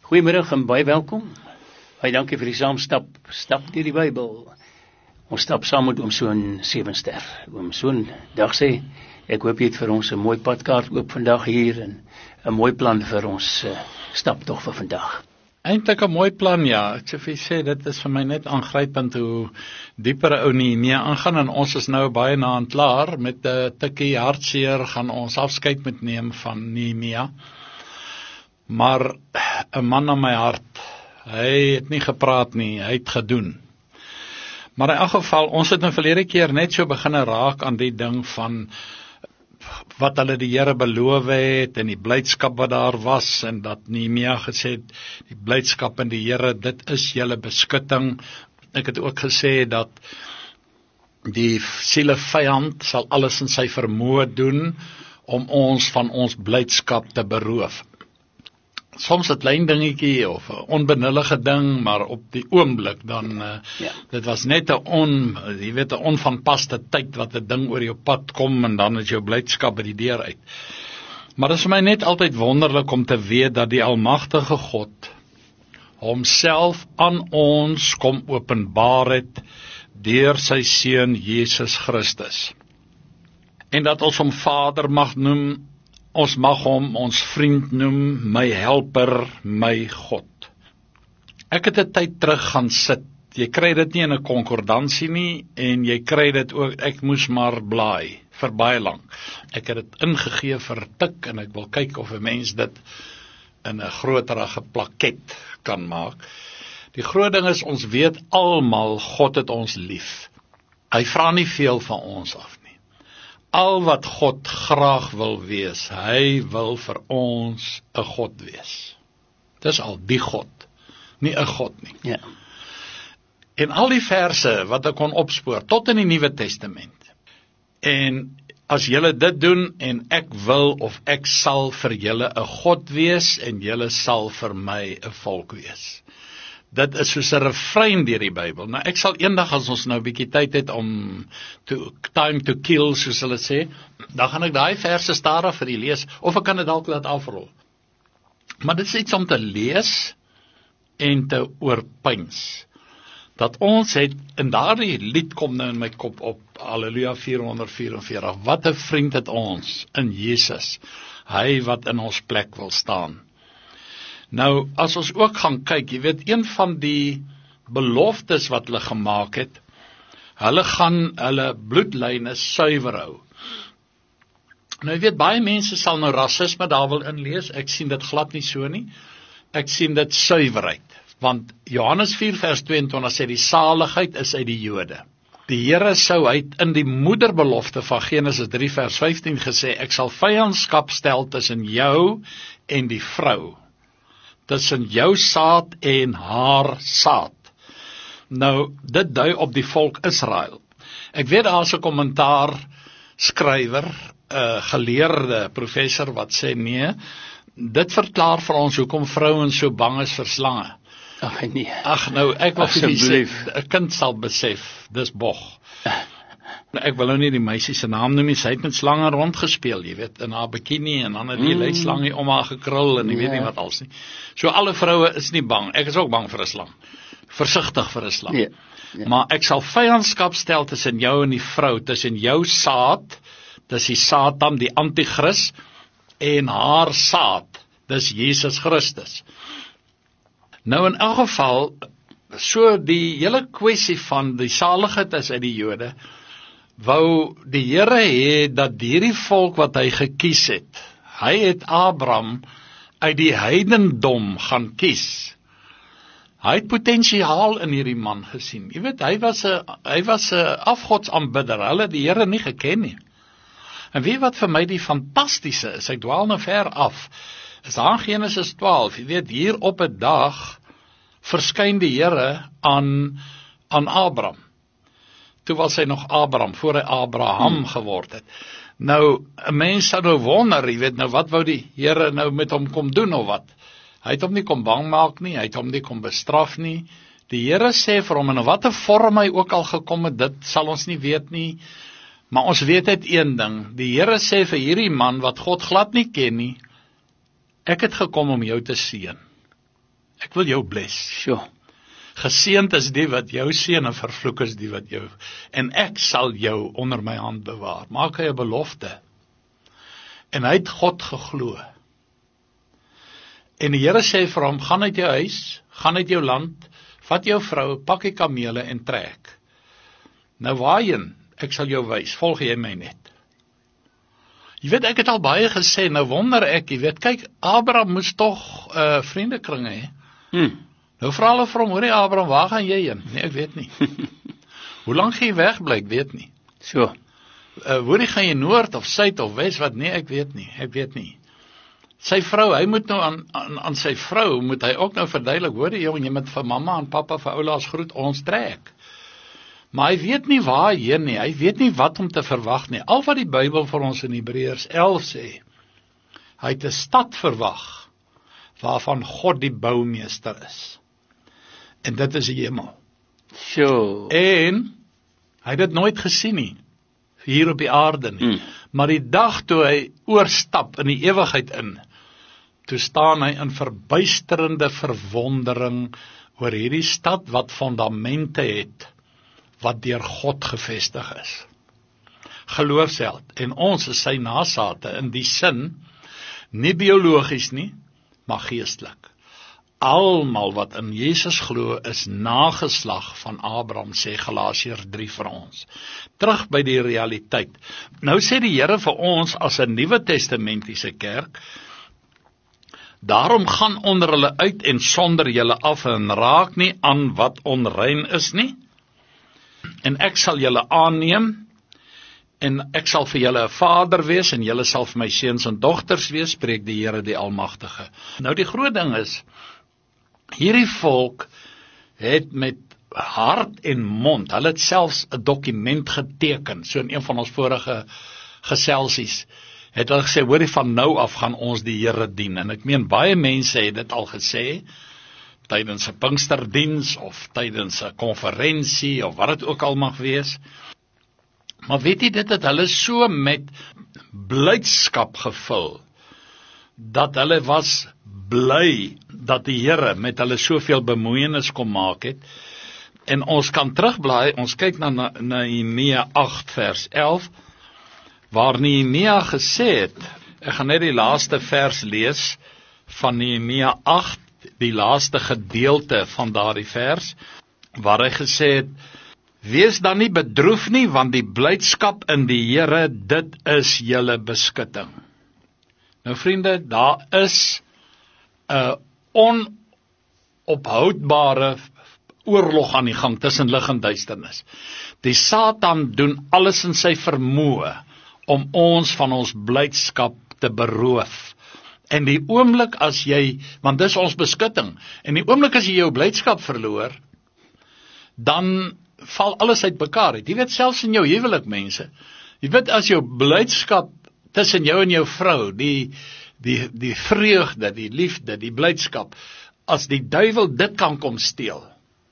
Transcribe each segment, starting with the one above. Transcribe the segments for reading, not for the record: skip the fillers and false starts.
Goeiemiddag en baie welkom. Baie dankie vir die saamstap. Stap deur die Bybel. Ons stap saam met oom Soon Sevenster. Oom Soon, dag sê, ek hoop jy het vir ons 'n mooi padkaart oop vandag hier en 'n mooi plan vir ons staptog vir vandag. Eintlik 'n mooi plan, ja. Ek sê dit is vir my net aangrypend hoe dieper ou Nehemia aangaan en ons is nou baie na aan klaar met 'n tikkie hartseer gaan ons afskeid met neem van Nehemia. Maar 'n man na my hart, hy het nie gepraat nie, hy het gedoen. Maar in elk geval, ons het nou verlede keer net so begin raak aan die ding van wat hulle die Here beloof het en die blydskap wat daar was en dat Nehemia gesê het, die blydskap in die Here, dit is julle beskutting. Ek het ook gesê dat die siele vyand sal alles in sy vermoë doen om ons van ons blydskap te beroof. Soms 'n klein dingetjie of 'n onbenullige ding, maar op die oomblik dan, dit was net 'n onvanpaste tyd wat 'n ding oor jou pad kom en dan is jou blydskap by die deur uit. Maar dit is vir my net altyd wonderlik om te weet dat die almagtige God homself aan ons kom openbaar het deur sy seun Jesus Christus. En dat ons hom Vader mag noem. Ons mag hom ons vriend noem, my helper, my God. Ek het 'n tyd terug gaan sit. Jy kry dit nie in 'n konkordansie nie en jy kry dit ook, ek moes maar blaai vir baie lank. Ek het dit ingegee vir 'n tik en ek wil kyk of 'n mens dit in 'n groterige plakket kan maak. Die groot ding is, ons weet almal God het ons lief. Hy vra nie veel van ons af. Al wat God graag wil wees, hy wil vir ons 'n God wees. Dis al die God, nie 'n God nie. Ja. En al die verse wat ek kon opspoor, tot in die Nuwe Testament. En as julle dit doen, en ek wil of ek sal vir julle 'n God wees, en julle sal vir my 'n volk wees. Dit is soos 'n refrein deur die Bybel. Nou ek sal eendag, as ons nou 'n bietjie tyd het om time to kill, soos hulle sê, dan gaan ek daai verse stadig vir julle lees, of ek kan dit dalk laat afrol. Maar dit is iets om te lees en te oorpyns. Dat ons het, en daardie lied kom nou in my kop op, Halleluja 444, wat 'n vriend het ons in Jesus, hy wat in ons plek wil staan. Nou, as ons ook gaan kyk, jy weet, een van die beloftes wat hulle gemaak het, hulle gaan hulle bloedlyne suiwer hou. Nou, jy weet, baie mense sal nou rasisme daar wil inlees, ek sien dit glad nie so nie, ek sien dit suiwerheid, want Johannes 4 vers 22 sê die saligheid is uit die Jode. Die Here sou uit in die moederbelofte van Genesis 3 vers 15 gesê, ek sal vyandskap stel tussen jou en die vrou, tussen jou saad en haar saad. Nou, dit dui op die volk Israel. Ek weet daar is 'n kommentaar skrywer, geleerde professor wat sê nee, dit verklaar vir ons hoekom vrouens so bang is vir slange. Ag nee. Ag nou, ek wil vir julle sê, 'n kind sal besef, dis bog. Ek wil nou nie die meisie se naam noem nie, sy het met slange rondgespeel, jy weet, in haar bikini, en dan het die leislangie om haar gekrul, en jy weet nie wat als nie. So alle vroue is nie bang, ek is ook bang vir 'n slang, versigtig vir 'n slang. Ja. Maar ek sal vyandskap stel tussen jou en die vrou, tussen jou saad, dis die Satan, die antichrist, en haar saad, dis Jesus Christus. Nou in elk geval, so die hele kwessie van die saligheid is uit die Jode, wou die Here hê dat hierdie volk wat hy gekies het, hy het Abraham uit die heidendom gaan kies. Hy het potensiaal in hierdie man gesien. Jy weet, hy was 'n afgodsaanbidder, hulle het die Here nie geken nie. En weet wat vir my die fantastiese is, ek dwaal nou ver af, is daar in Genesis 12, jy weet, hier op 'n dag verskyn die Here aan Abraham. Toe was hy nog Abraham, voor hy Abraham geword het. Nou, 'n mens sou nou wonder, jy weet, nou wat wou die Here nou met hom kom doen of wat? Hy het hom nie kom bang maak nie, hy het hom nie kom bestraf nie. Die Here sê vir hom, en wat 'n vorm hy ook al gekom het, dit sal ons nie weet nie. Maar ons weet net een ding, die Here sê vir hierdie man wat God glad nie ken nie, ek het gekom om jou te seën. Ek wil jou bless. Sjoe. Geseënd is die wat jou seën en vervloek is die wat jou. En ek sal jou onder my hand bewaar. Maak hy 'n belofte. En hy het God geglo. En die Here sê vir hom, gaan uit jou huis, gaan uit jou land, vat jou vrou, pak die kamele en trek. Nou waarheen? Ek sal jou wys, volg jy my net. Jy weet, ek het al baie gesê, nou wonder ek, jy weet, kyk, Abraham moes tog vriendekring hê. Nou vra hulle vir hom, hoorie Abraham, waar gaan jy heen? Nee, ek weet nie. Hoe lang gaan jy wegbly? Ek weet nie. So. Hoorie, gaan jy noord of suid of wes, wat? Nee, ek weet nie. Sy vrou, hy moet nou aan sy vrou, moet hy ook nou verduidelik, hoorie jong, jy moet vir mamma en papa, vir oulaas groet, ons trek. Maar hy weet nie waarheen nie, hy weet nie wat om te verwag nie. Al wat die Bybel vir ons in Hebreërs 11 sê, hy het 'n stad verwag, waarvan God die boumeester is. En dit is die hemel. Sjoe. En hy het dit nooit gesien nie, hier op die aarde nie. Maar die dag toe hy oorstap in die ewigheid in, toe staan hy in verbuisterende verwondering oor hierdie stad wat fondamente het, wat deur God gevestig is. Geloofsheld, en ons is sy nasate in die sin, nie biologies nie, maar geestelik. Almal wat in Jesus glo is nageslag van Abraham, sê Galasiërs 3 vir ons. Terug by die realiteit. Nou sê die Here vir ons as 'n Nuwe Testamentiese kerk, daarom gaan onder hulle uit en sonder julle af en raak nie aan wat onrein is nie. En ek sal julle aanneem, en ek sal vir julle 'n vader wees, en julle sal vir my seuns en dogters wees, spreek die Here die Almagtige. Nou die groot ding is, hierdie volk het met hart en mond, hulle het selfs 'n dokument geteken, so in een van ons vorige geselsies, het hulle gesê, hoorie, van nou af gaan ons die Here dien, en ek meen, baie mense het dit al gesê, tydens 'n Pinksterdiens, of tydens 'n konferensie, of wat dit ook al mag wees. Maar weet jy, dit het hulle so met blydskap gevul, dat hulle was bly, dat die Here met hulle soveel bemoeienis kom maak het. En ons kan terugblaai, ons kyk na Nehemia 8 vers 11, waar Nehemia gesê het, ek gaan net die laaste vers lees, van Nehemia 8, die laaste gedeelte van daardie vers, waar hy gesê het, wees dan nie bedroef nie, want die blydskap in die Here, dit is julle beskutting. Nou vriende, daar is 'n onophoudbare oorlog aan die gang tussen lig en duisternis. Die Satan doen alles in sy vermoë om ons van ons blydskap te beroof. En die oomblik as jy, want dis ons beskutting, en die oomblik as jy jou blydskap verloor, dan val alles uit mekaar uit. Jy weet, selfs in jou huwelik, mense, jy weet, as jou blydskap tussen jou en jou vrou, die vreugde, die liefde, die blydskap, as die duiwel dit kan kom steel,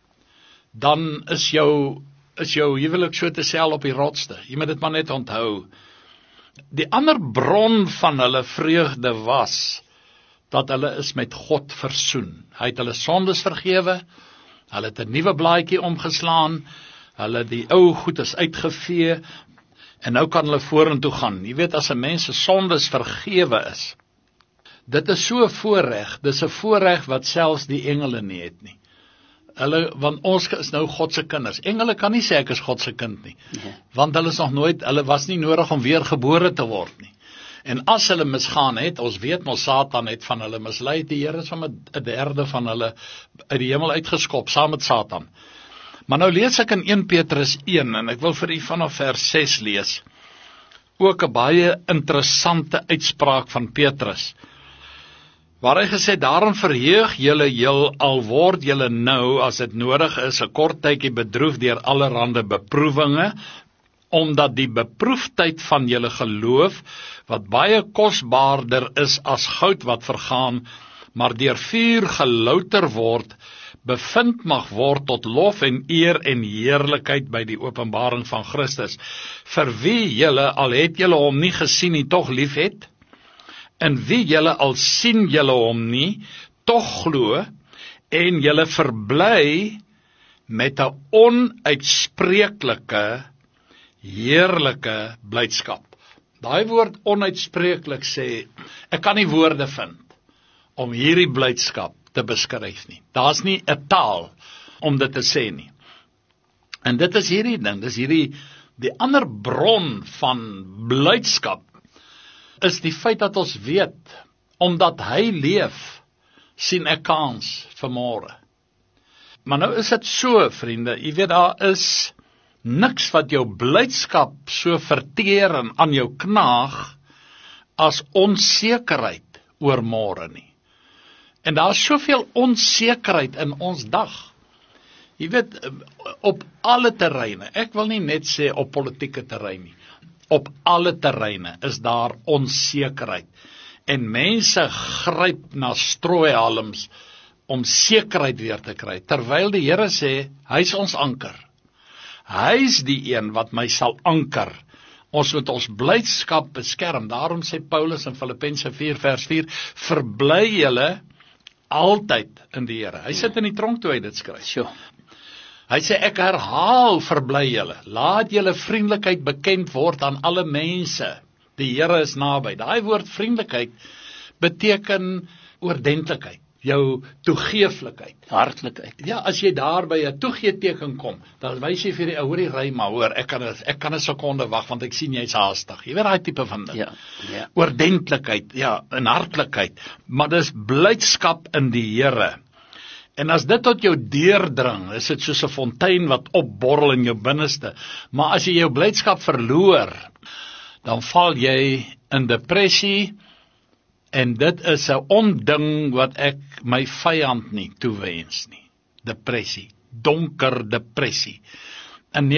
dan is jou huwelik so te sel op die rotste. Jy moet dit maar net onthou. Die ander bron van hulle vreugde was, dat hulle is met God versoen. Hy het hulle sondes vergewe, hulle het 'n nuwe blaadjie omgeslaan, hulle die ou goed is uitgevee, en nou kan hulle vorentoe gaan. Jy weet, as 'n mens se sondes vergewe is, dit is so 'n voorreg, dis 'n voorreg wat selfs die engele nie het nie. Want ons is nou God se kinders. Engele kan nie sê ek is God se kind nie, want hulle was nie nodig om weer gebore te word nie. En as hulle misgaan het, ons weet mos Satan het van hulle mislei, die Here het sommer 'n derde van hulle uit die hemel uitgeskop, saam met Satan. Maar nou lees ek in 1 Petrus 1, en ek wil vir u vanaf vers 6 lees, ook 'n baie interessante uitspraak van Petrus, waar hy gesê, daarom verheug julle heel, al word julle nou, as dit nodig is, 'n kort tydjie bedroef deur allerhande beproewinge, omdat die beproefdheid van julle geloof, wat baie kosbaarder is as goud wat vergaan, maar deur vuur gelouter word, bevind mag word tot lof en eer en heerlikheid by die openbaring van Christus, vir wie julle, al het julle hom nie gesien nie, tog lief het, en wie julle al sien julle hom nie, tog glo, en julle verbly met 'n onuitspreeklike, heerlike blydskap. Daai woord onuitspreeklik sê, ek kan nie woorde vind om hierdie blydskap te beskryf nie. Daar's nie 'n taal om dit te sê nie. En dit is hierdie ding, dis die ander bron van blydskap, is die feit dat ons weet, omdat hy leef, sien ek kans vir môre. Maar nou is dit so, vriende, jy weet, daar is niks wat jou blydskap so verteer en aan jou knaag, as onsekerheid oor môre nie. En daar is soveel onsekerheid in ons dag. Jy weet, op alle terreine, ek wil nie net sê op politieke terrein nie, op alle terreine is daar onsekerheid. En mense gryp na strooihalms om sekerheid weer te kry, terwyl die Here sê, hy is ons anker. Hy is die een wat my sal anker. Ons moet ons blydskap beskerm. Daarom sê Paulus in Filippense 4 vers 4, verbly julle altyd in die Here. Hy sit in die tronk toe hy dit skryf. Sure. Hy sê, ek herhaal, verbly julle. Laat julle vriendelikheid bekend word aan alle mense. Die Here is naby. Daai woord vriendelikheid beteken oordentlikheid, jou toegeeflikheid, Hartlikheid. Ja, as jy daar by 'n toegeeteken kom, dan wys jy vir die ou, hoorie, ry maar, hoor, ek kan 'n sekonde wag, want ek sien jy's haastig. Jy weet daai tipe van ding. Ja, ja. Oordentlikheid, ja, en hartlikheid, maar dis blydskap in die Here. En as dit tot jou deurdring, is dit soos 'n fontein wat opborrel in jou binneste. Maar as jy jou blydskap verloor, dan val jy in depressie, en dit is 'n onding wat ek my vyand nie toewens nie. Depressie, donker depressie. In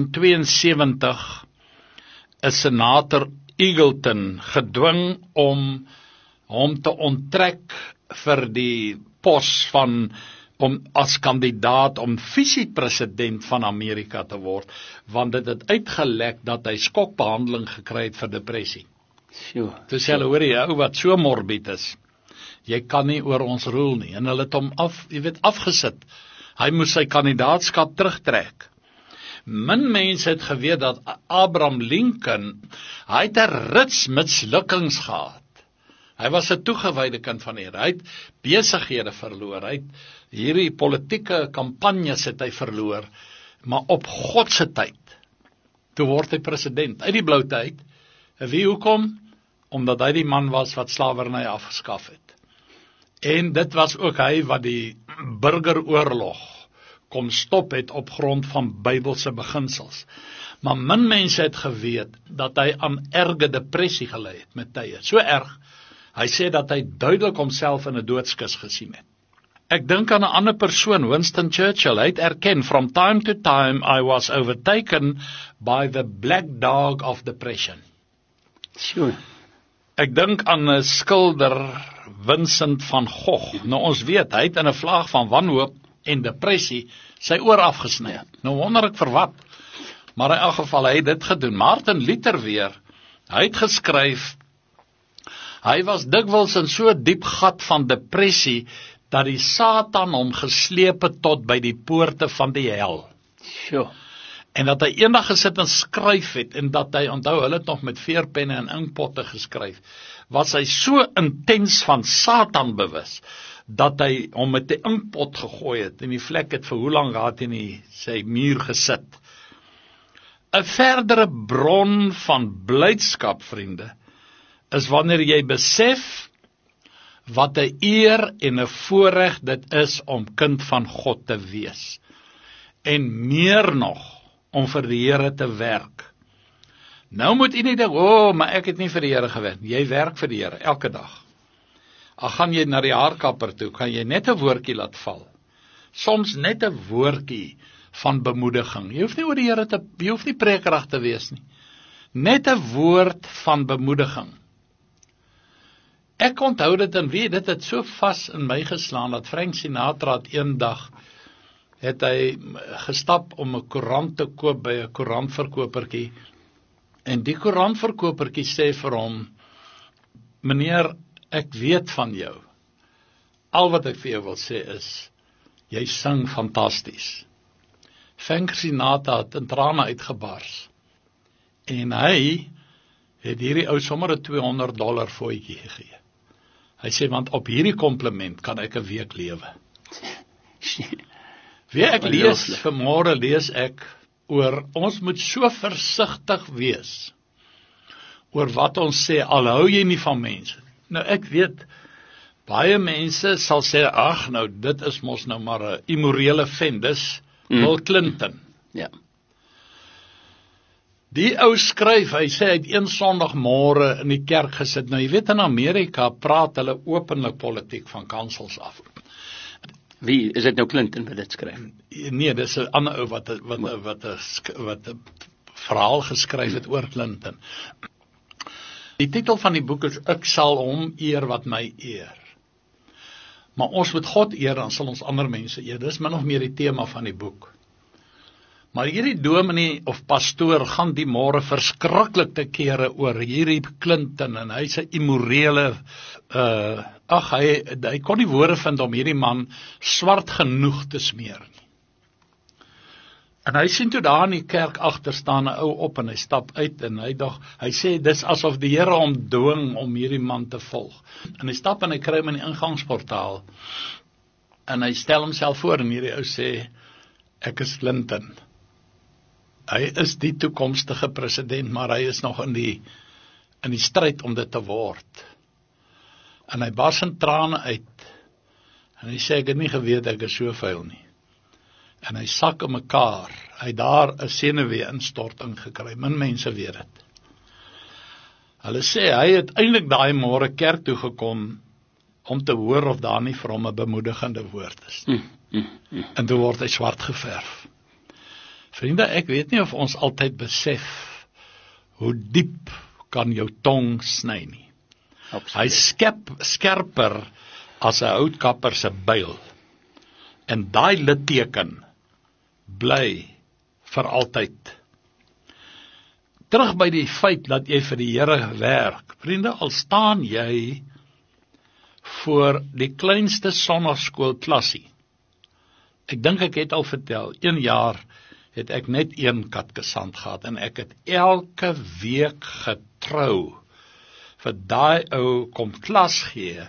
1972 is senator Eagleton gedwing om hom te onttrek vir die pos om as kandidaat om visiepresident van Amerika te word, want dit het uitgelek dat hy skokbehandeling gekry het vir depressie. Sure. Toe sê hulle, hoor jy, ou wat so morbid is, jy kan nie oor ons roel nie, en hulle het hom afgesit. Hy moes sy kandidaatskap terugtrek. Min mense het geweet dat Abraham Lincoln, hy het 'n rits mislukkings gehad. Hy was 'n toegewyde kind van die Here. Hy het besighede verloor, hy het hierdie politieke kampanjes het hy verloor, maar op God se tyd, toe word hy president, uit die bloute uit. En wie hoekom? Omdat hy die man was wat slawerny afgeskaf het. En dit was ook hy wat die burgeroorlog kom stop het op grond van Bybelse beginsels. Maar min mense het geweet dat hy aan erge depressie gelei het met tye. So erg, hy sê dat hy duidelik homself in 'n doodskus gesien het. Ek dink aan 'n ander persoon, Winston Churchill, hy het erken, from time to time I was overtaken by the black dog of depression. Sure. Ek dink aan 'n skilder, Vincent van Gogh. Nou ons weet, hy het in 'n vlaag van wanhoop en depressie sy oor afgesny. Ja. Nou wonder ek vir wat. Maar in elk geval, hy het dit gedoen. Martin Luther weer, hy het geskryf, hy was dikwels in so diep gat van depressie, dat die Satan hom gesleep het tot by die poorte van die hel. Sure. En dat hy eendag gesit en skryf het, en dat hy, onthou, hulle het nog met veerpenne en inkpotte geskryf, was hy so intens van Satan bewus, dat hy hom met die inkpot gegooi het, en die vlek het vir hoe lang gehad in sy muur gesit. 'n verdere bron van blydskap, vriende, is wanneer jy besef, wat 'n eer en 'n voorreg dit is om kind van God te wees. En meer nog, om vir die Here te werk. Nou moet jy nie dink, maar ek het nie vir die Here gewerk. Jy werk vir die Here, elke dag. Al gaan jy na die haarkapper toe, kan jy net 'n woordjie laat val. Soms net 'n woordjie van bemoediging. Jy hoef nie oor die Here jy hoef nie prekerig te wees nie. Net 'n woord van bemoediging. Ek onthou dit en dit het so vas in my geslaan, dat Frank Sinatra het eendag, het hy gestap om 'n koerant te koop by 'n koerantverkopertjie, en die koerantverkopertjie sê vir hom, meneer, ek weet van jou. Al wat ek vir jou wil sê is, jy sing fantasties. Frank Sinatra het in trane uitgebars. En hy het hierdie ou sommer 'n $200 fooitjie gegee. Hy sê, want op hierdie kompliment kan ek 'n week lewe. Wie ek lees, vanmôre lees ek oor, ons moet so versigtig wees oor wat ons sê, al hou jy nie van mense. Nou ek weet, baie mense sal sê, ag nou, dit is mos nou maar 'n immorele vent, dis Bill Clinton. Ja. Die ou skryf, hy sê, hy het een Sondagmôre in die kerk gesit. Nou jy weet, in Amerika praat hulle openlik politiek van kansels af. Wie, is dit nou Clinton wat dit skryf? Nee, dis 'n ander ou wat 'n verhaal geskryf het oor Clinton. Die titel van die boek is, ek sal hom eer wat my eer. Maar ons moet God eer, dan sal ons ander mense eer. Dis min of meer die tema van die boek. Maar hierdie dominee of pastoor gaan die môre verskriklik te kere oor hierdie Clinton, en hy's 'n immorele, hy kon nie woorde vind om hierdie man swart genoeg te smeer nie. En hy sien toe daar in die kerk agter staan 'n ou op, en hy stap uit, en hy sê, dis asof die Here hom dwing om hierdie man te volg. En hy stap en hy kry hom in die ingangsportaal, en hy stel homself voor, en hierdie ou sê, ek is Clinton. Hy is die toekomstige president, maar hy is nog in die stryd om dit te word. En hy bars in trane uit, en hy sê, ek het nie geweet ek is so vuil nie. En hy sak in mekaar, hy daar 'n senuwee-instorting gekry, min mense weet dit. Hulle sê, hy het eintlik daai môre kerk toe gekom, om te hoor of daar nie vir hom 'n bemoedigende woord is. En toe word hy swart geverf. Vriende, ek weet nie of ons altyd besef hoe diep kan jou tong sny nie. Absoluut. Hy skerper as 'n houtkapper se byl. En daai litteken bly vir altyd. Terug by die feit dat jy vir die Here werk. Vriende, al staan jy voor die kleinste sonnaskoolklassie. Ek dink ek het al vertel, 1 jaar het ek net 1 katkesant gehad, en ek het elke week getrou vir daai ou kom klas gee,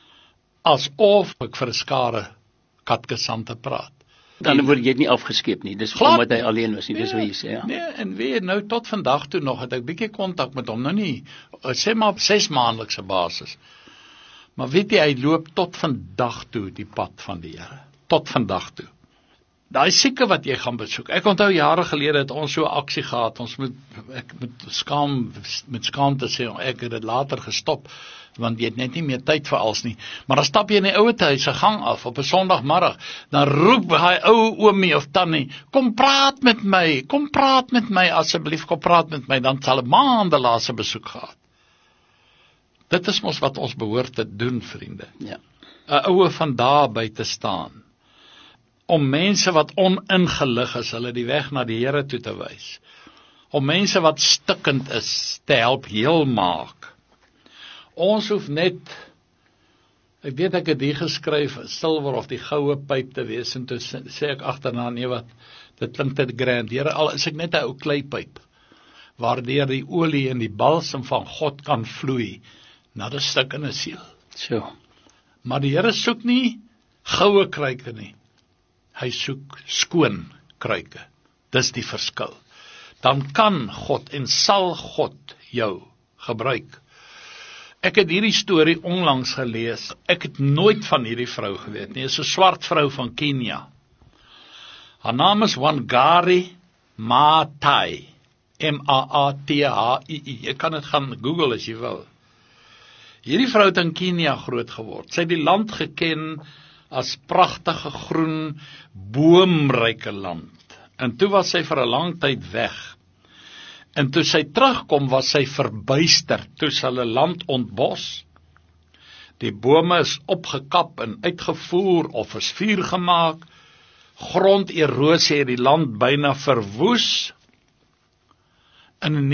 asof ek vir 'n skare katkesante praat. Dan word jy nie afgeskeep nie, dis omdat hy alleen was nie, dis wat jy sê, ja. Nee, en weet, nou tot vandag toe nog, het ek bietjie kontak met hom, nou nie, sê maar op 6 maandelikse basis. Maar weet jy, hy loop tot vandag toe die pad van die Here, tot vandag toe. Daai sieke wat jy gaan besoek, ek onthou jare gelede het ons so 'n aksie gehad, ek met skaamte sê, ek het dit later gestop, want jy het net nie meer tyd vir als nie, maar dan stap jy in die ouete huis se gang af, op 'n Sondagmiddag, dan roep hy ou oomie of tannie, kom praat met my, asseblief, kom praat met my, dan sal 'n maande laaste besoek gehad. Dit is mos wat ons behoort te doen, vriende. Ja. 'n Oue van daar by te staan, om mense wat oningelig is, hulle die weg na die Here toe te wys, om mense wat stikkend is, te help heel maak. Ons hoef net, ek weet ek het hier geskryf, silwer of die goue pyp te wees, en toe sê ek agterna, nee wat, dit klink te grand, Here, al is ek net 'n ou kleipyp, waardeur die olie en die balsem van God kan vloei, na die stikkende siel. So. Maar die Here soek nie goue kruike nie, hy soek skoon kruike, dis die verskil. Dan kan God en sal God jou gebruik. Ek het hierdie storie onlangs gelees, ek het nooit van hierdie vrou geweet nie, is 'n swart vrou van Kenia. Haar naam is Wangari Maathai, Maathii, jy kan dit gaan Google as jy wil. Hierdie vrou het in Kenia groot geword, sy het die land geken as pragtige groen, boomryke land, en toe was sy vir 'n lang tyd weg, en toe sy terugkom was sy verbuister, toe sy hulle land ontbos, die bome is opgekap en uitgevoer of is vuur gemaak, gronderosie het die land byna verwoes, en in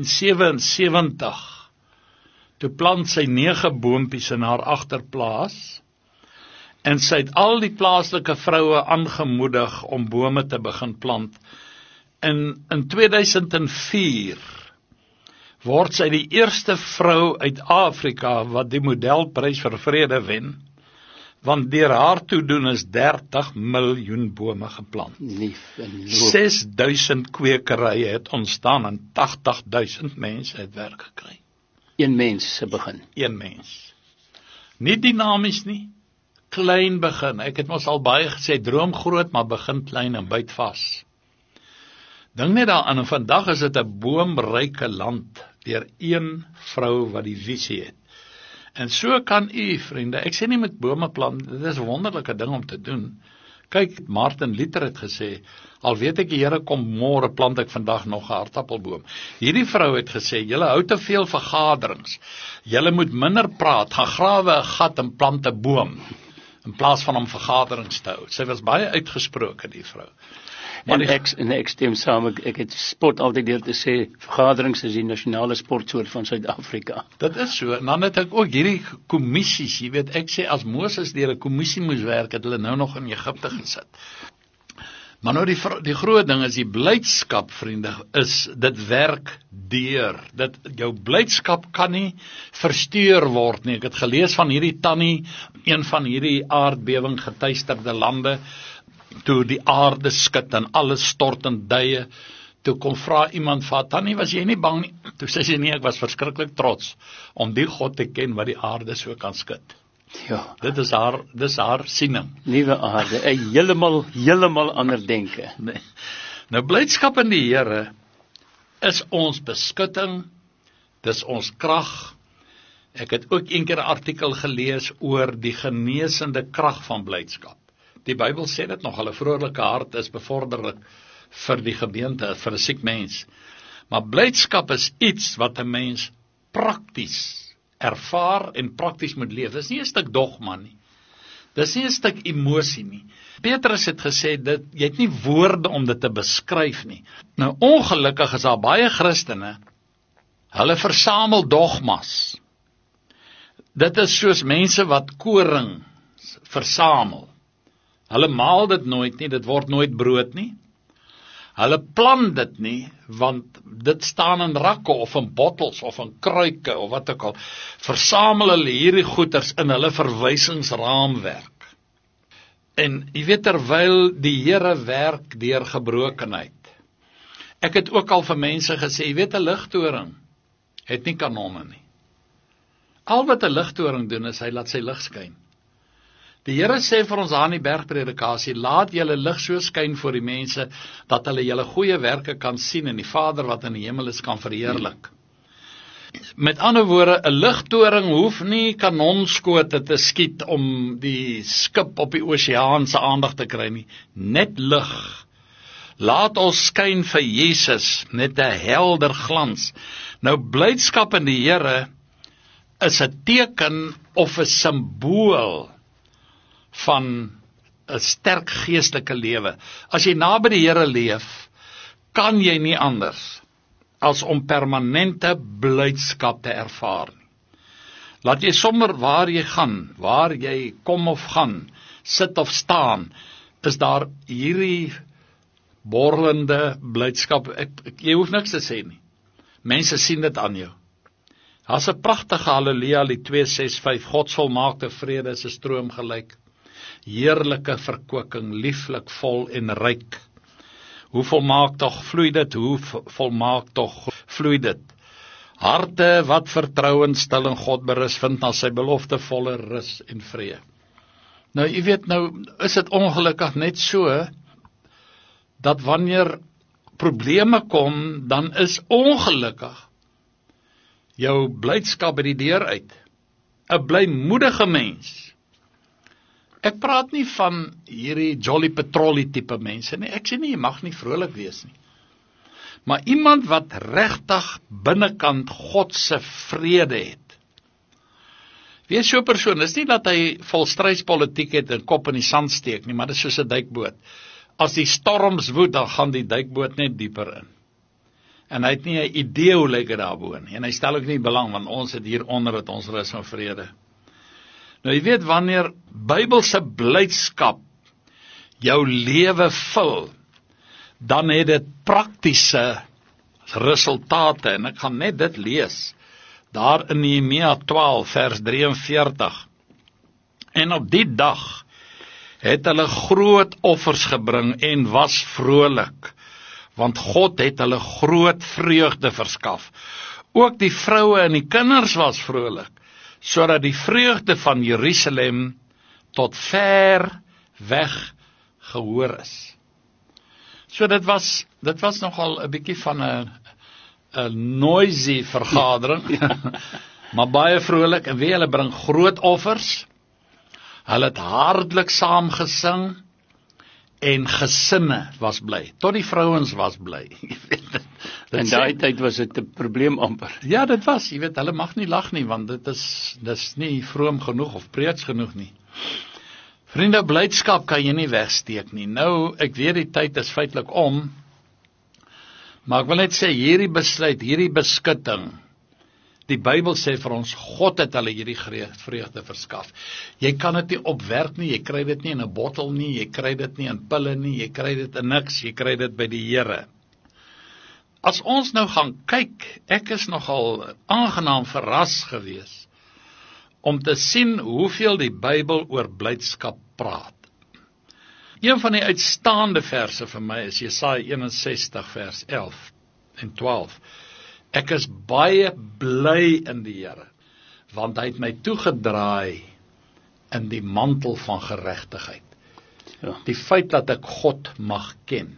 1977, toe plant sy 9 boompies in haar agterplaas, En sy het al die plaaslike vroue aangemoedig om bome te begin plant. En in 2004 word sy die eerste vrou uit Afrika wat die Nobelprys vir vrede wen, want deur haar toedoen is 30 miljoen bome geplant. Lief en loop. 6000 kwekerye het ontstaan en 80.000 mense het werk gekry. Een mens se begin. Een mens. Nie dinamies nie, klein begin. Ek het mos al baie gesê, droom groot, maar begin klein en byt vas. Dink net daaraan, en vandag is dit 'n boomryke land, deur een vrou wat die visie het. En so kan u, vriende, ek sê nie met bome plant, dit is 'n wonderlike ding om te doen. Kyk, Martin Luther het gesê, al weet ek die Here kom môre, plant ek vandag nog 'n aardappelboom. Hierdie vrou het gesê, julle hou te veel vergaderings, julle moet minder praat, gaan grawe 'n gat en plant 'n boom, in plaas van om vergaderings te hou. Sy was baie uitgesproke, die vrou. En ek stem saam, ek het sport altyd deur te sê, vergaderings is die nasionale sportsoort van Suid-Afrika. Dit is so, en dan het ek ook hierdie kommissies, jy weet, ek sê, as Moses deur 'n kommissie moes werk, het hulle nou nog in Egipte gesit. Maar nou die groot ding is, die blydskap, vriende, is, dit werk deur. Jou blydskap kan nie versteur word nie. Ek het gelees van hierdie tannie, een van hierdie aardbewing getuisterde lande, toe die aarde skud en alles stort in duie, toe kom vra iemand vir haar, tannie, was jy nie bang nie? Toe sê sy, nee, ek was verskriklik trots, om die God te ken wat die aarde so kan skud. Ja. Dit is haar siening. Liewe aarde, 'n heeltemal ander denke. Nee. Nou, blydskap in die Here is ons beskutting, dis ons krag. Ek het ook een keer 'n artikel gelees oor die genesende krag van blydskap. Die Bybel sê dit nog, 'n vrolike hart is bevorderlik vir die gemeente, vir 'n siek mens. Maar blydskap is iets wat 'n mens prakties ervaar en prakties moet leef. Dis nie 'n stuk dogma nie. Dis nie 'n stuk emosie nie. Petrus het gesê, jy het nie woorde om dit te beskryf nie. Nou, ongelukkig is daar baie Christene, hulle versamel dogmas. Dit is soos mense wat koring versamel. Hulle maal dit nooit nie, dit word nooit brood nie. Hulle plan dit nie, want dit staan in rakke of in bottels of in kruike of wat ook al. Versamel hulle hierdie goeders in hulle verwysingsraamwerk. En jy weet, terwyl die Here werk deur gebrokenheid. Ek het ook al vir mense gesê, jy weet, 'n ligtoring het nie kanonne nie. Al wat 'n ligtoring doen is, hy laat sy lig skyn. Die Here sê vir ons aan die bergpredikasie, laat julle lig so skyn voor die mense, dat hulle julle goeie werke kan sien en die Vader wat in die hemel is kan verheerlik. Met ander woorde, 'n ligtoring hoef nie kanonskote te skiet om die skip op die oseaan se aandag te kry nie. Net lig. Laat ons skyn vir Jesus met 'n helder glans. Nou, blydskap in die Here is 'n teken of 'n simbool van 'n sterk geestelike lewe. As jy naby die Here leef, kan jy nie anders as om permanente blydskap te ervaar. Laat jy sommer waar jy gaan, waar jy kom of gaan, sit of staan, is daar hierdie borrelende blydskap. Jy hoef niks te sê nie. Mense sien dit aan jou. Daar's 'n pragtige Halleluja, lied 265, God volmaakte vrede is 'n stroom gelyk. Heerlike verkwikking, lieflik, vol en ryk. Hoe volmaak tog vloei dit, hoe volmaak tog vloei dit. Harte wat vertrou en stil in God berus, vind na sy beloftevolle rus en vrede. Nou, jy weet, nou is dit ongelukkig net so, dat wanneer probleme kom, dan is ongelukkig jou blydskap by die deur uit. 'n Blymoedige mens. Ek praat nie van hierdie Jolly Patrolly tipe mense nie. Ek sê nie, jy mag nie vrolik wees nie. Maar iemand wat regtig binnekant God se vrede het. Wees so 'n persoon, dis nie dat hy volstrydspolitiek het en kop in die sand steek nie, maar dis soos 'n duikboot. As die storms woed, dan gaan die duikboot net dieper in. En hy het nie 'n idee hoe lyk dit daarbo nie. En hy stel ook nie belang, want ons het hier onder het ons rus en vrede. Nou jy weet, wanneer Bybelse blydskap jou lewe vul, dan het dit praktiese resultate, en ek gaan net dit lees, daar in Nehemia 12 vers 43. En op die dag het hulle groot offers gebring en was vrolik, want God het hulle groot vreugde verskaf. Ook die vroue en die kinders was vrolik, sodat die vreugde van Jerusalem tot ver weg gehoor is. So dit was nogal 'n bietjie van 'n noisy vergadering, maar baie vrolik, en wie hulle bring groot offers, hulle het hartlik saam gesing, en gesinne was bly, tot die vrouens was bly. In daai tyd was dit 'n probleem amper. Ja, dit was, jy weet, hulle mag nie lag nie, want dis nie vroom genoeg of preets genoeg nie. Vriende, blydskap kan jy nie wegsteek nie. Nou, ek weet die tyd is feitelik om, maar ek wil net sê, hierdie besluit, hierdie beskutting, die Bybel sê vir ons, God het hulle hierdie vreugde verskaf. Jy kan dit nie opwerk nie, jy kry dit nie in 'n bottel nie, jy kry dit nie in pille nie, jy kry dit in niks, jy kry dit by die Here. As ons nou gaan kyk, ek is nogal aangenaam verras gewees om te sien hoeveel die Bybel oor blydskap praat. Een van die uitstaande verse vir my is Jesaja 61 vers 11 en 12. Ek is baie bly in die Here, want hy het my toegedraai in die mantel van geregtigheid. Ja. Die feit dat ek God mag ken.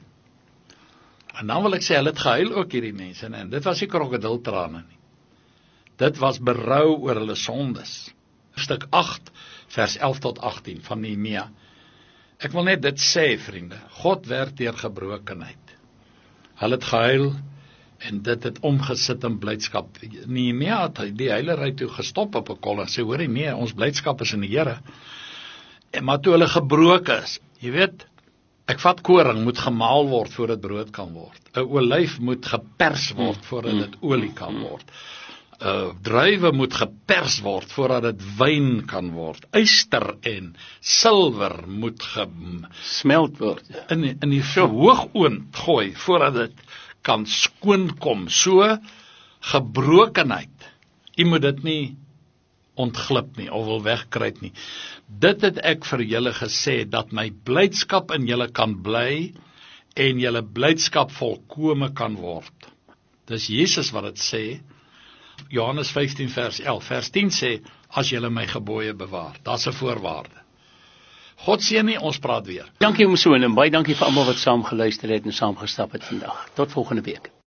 En dan wil ek sê, hulle het gehuil ook hierdie mense, en dit was nie krokodiltrane nie. Dit was berou oor hulle sondes. Stuk 8, vers 11 tot 18 van Nehemia. Ek wil net dit sê, vriende, God werk deur gebrokenheid. Hulle het gehuil, en dit het omgesit in blydskap. Nehemia het die heilery toe gestop op 'n kol en sê, hoorie, nee, ons blydskap is in die Here. Maar toe hulle gebroken is, jy weet, ek vat koring moet gemaal word voordat brood kan word. 'n Olyf moet gepers word voordat dit olie kan word. Druiwe moet gepers word voordat dit wyn kan word. Yster en silwer moet gesmelt word. In die hoogoond gooi voordat dit kan skoonkom. So gebrokenheid. Jy moet dit nie ontglip nie of wil wegkruip nie. Dit het ek vir julle gesê, dat my blydskap in julle kan bly en julle blydskap volkome kan word. Dis Jesus wat dit sê. Johannes 15 vers 11. Vers 10 sê, as julle my gebooie bewaar. Daar's 'n voorwaarde. God seën nie, ons praat weer. Dankie om so, en baie dankie vir almal wat saam geluister het en saam gestap het vandag. Tot volgende week.